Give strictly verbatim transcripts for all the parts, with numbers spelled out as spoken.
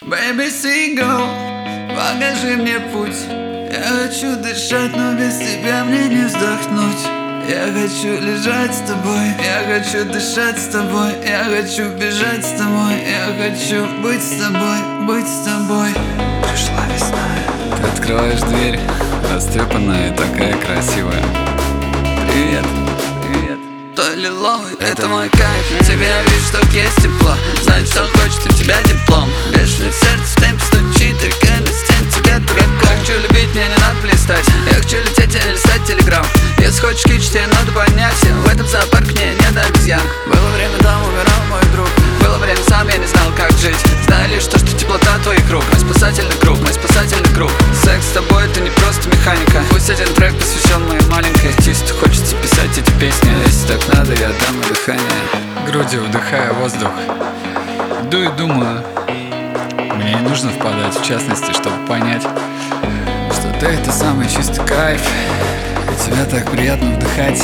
Baby, single, покажи мне путь. Я хочу дышать, но без тебя мне не вздохнуть. Я хочу лежать с тобой, я хочу дышать с тобой, я хочу бежать с тобой, я хочу быть с тобой, быть с тобой. Пришла весна. Ты открываешь дверь, растрепанная и такая красивая. Привет, привет. То лиловый, это мой кайф. Тебя вижу, что есть тепло. Знать, что хочет, у тебя диплом. Бешеное сердце в темпе стучит, и стен тебя дурака. Хочу любить, мне не надо блистать. Я хочу лететь, а не листать телеграм. Если хочешь кич, тебе надо понять. В этом зоопарке мне не до обезьян. Было время, там умирал мой друг. Было время, сам я не знал, как жить. Знаю лишь то, что теплота твоих рук. Мой спасательный круг, мой спасательный круг. Секс с тобой это не просто механика. Пусть один трек посвящен моей маленькой. Артисту хочется писать эти песни. Если так надо, я дам на дыхание. Грудью вдыхая воздух. Иду и думаю. Мне не нужно впадать в частности, чтобы понять, что ты это самый чистый кайф. И тебя так приятно вдыхать.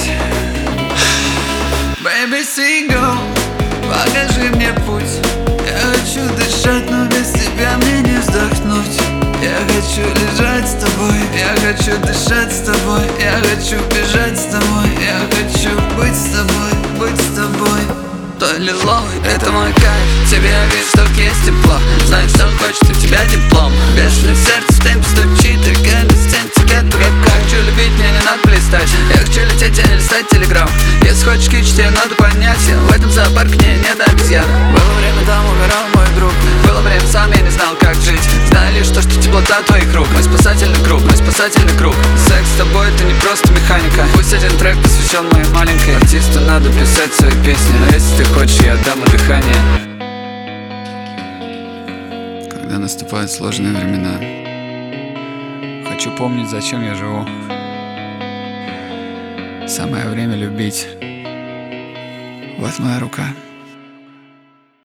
Baby, single, покажи мне путь. Я хочу дышать, но без тебя мне не вздохнуть. Я хочу лежать с тобой, я хочу дышать с тобой, я хочу бежать с тобой, я хочу быть с тобой, быть с тобой. То лиловый, это мой кайф. Тебе я вижу, что есть тепло. Знаю, что он хочет, у тебя диплом. Бешеное сердце в темпе стучит, и стен тебя дурака. Хочу любить, мне не надо блистать. Я хочу лететь, а не листать телеграм. Если хочешь кич, тебе надо понять. В этом зоопарке мне не до обезьян. Было время, там умирал мой друг. Было время, сам я не знал, как жить. Знаю лишь то, что теплота твоих рук. Мой спасательный круг, мой спасательный круг. Секс с тобой это не просто механика. Пусть один трек посвящен моей маленькой. Артисту надо писать свои песни. Но если ты хочешь, я дам на дыхание. Когда наступают сложные времена, хочу помнить, зачем я живу. Самое время любить. Вот моя рука.